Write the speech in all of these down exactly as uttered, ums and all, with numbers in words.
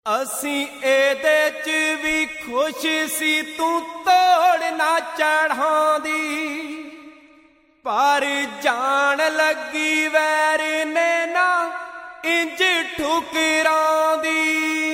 असी एदे च भी खुश सी तू तोड़ ना चढ़ांदी, पर जान लगी वैर ने ना इंज ठुकरांदी।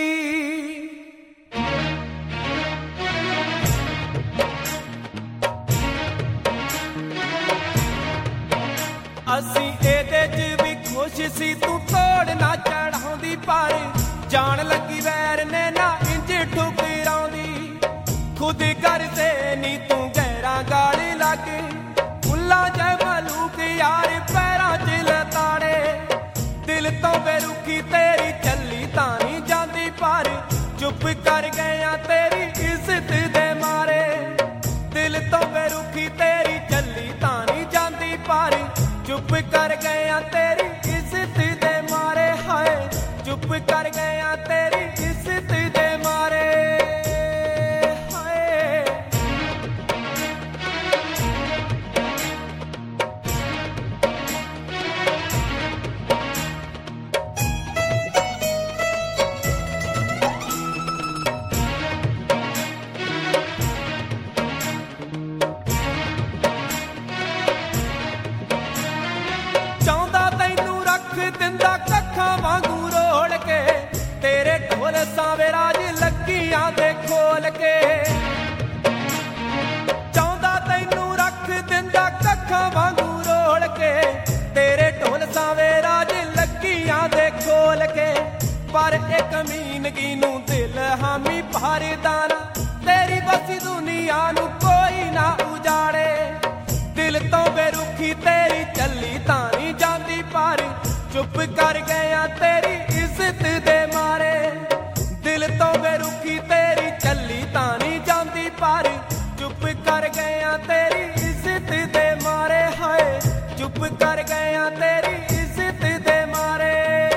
असी एदे च भी खुश सी तू तोड़ ना चढ़ांदी, पर जान लगी वैर ने ना इंज ठुकरांदी। खुद कर से नी तू गहरा गाल लागे, फुल्ला जै मलूक यार पैरां च लताड़े। दिल तो बेरुखी तेरी चली तां नहीं जांदी, पर चुप कर गया तेरी इज्जत दे मारे। दिल तो बेरुखी तेरी चली तां नहीं जांदी, पर चुप कर गया तेरी इज्जत दे मारे। हाय चुप कर गया तेरी इज्जत दे मारे। चाहता तैनू रख दिंदा कखा वांगू रोड़ के, तेरे ढोल सावे राज लगियां दे खोल के। चाहता तैनू रख दिंदा कखा वांगू रोड़ के, तेरे ढोल सावे राज लगियां दे खोल के। पर एक मीनगी नू दिल हामी भरदा ना, तेरी बसी दुनिया नू कोई ना उजाड़े। दिल तो बेरुखी तेरी चली तां नहीं जांदी, पर चुप कर गया तेरी इज्जत दे मारे। दिल तो बेरुखी तेरी चली तां नहीं जांदी, पर चुप कर गया तेरी इज्जत दे मारे। हाय चुप कर गया तेरी इज्जत दे मारे।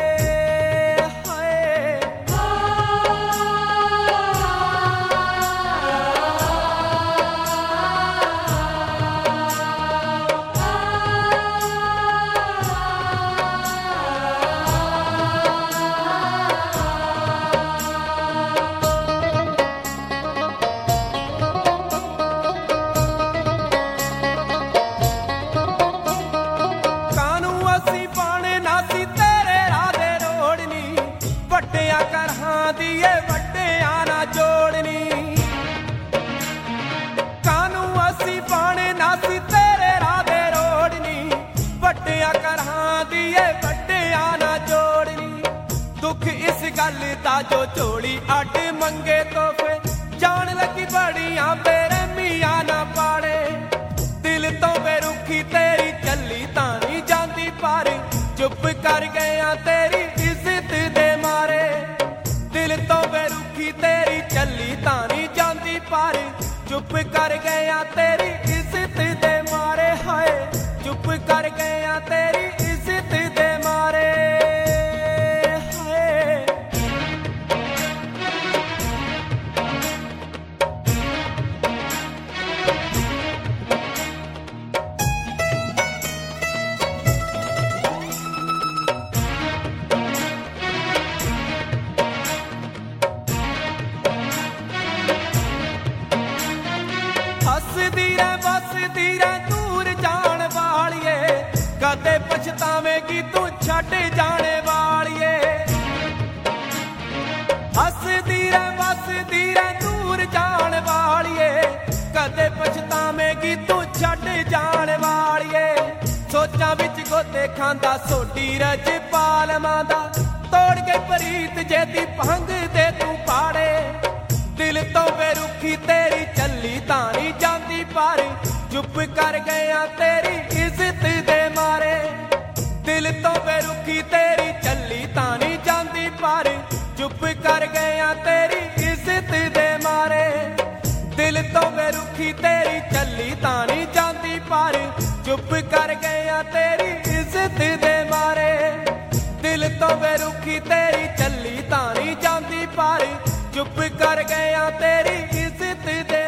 जो झोली अड मंगे तोहफे, जान लगी बड़ियां बेरहमियां ना पाड़े। दिल तो बेरुखी तेरी चली तां नहीं जांदी, पर चुप कर गया तेरी इज्जत दे मारे। दिल तो बेरुखी तेरी चली तां नहीं जांदी, पर चुप कर गया तेरी इज्जत दे मारे। हाय चुप कर गया तेरी इज्जत दे मारे। हसदी रह बसदी रह दूर जान वालिए, कदे पछतावेगी तू छड़ जाने वालिए। हसदी रह बसदी रह दूर जान वालिए, कदे पछतावेगी तू छड़ जाने वालिए। सोचा विच गोते खांदा सोडी रजपाल मांदा, तोड़ के प्रीत जेदी भंग दे तू पाड़े। दिल तो बेरुखी तेरी चली तां नहीं जांदी, पर चुप कर गया तेरी इज्जत दे मारे। दिल तो बेरुखी तेरी चली तां नहीं जांदी, पर चुप कर गया तेरी इज्जत दे मारे। दिल तो बेरुखी तेरी चली तां नहीं जांदी, पर चुप कर गया तेरी इज्जत दे मारे। दिल तो बेरुखी तेरी चली तां नहीं जांदी, पर चुप कर गया तेरी इज्जत दे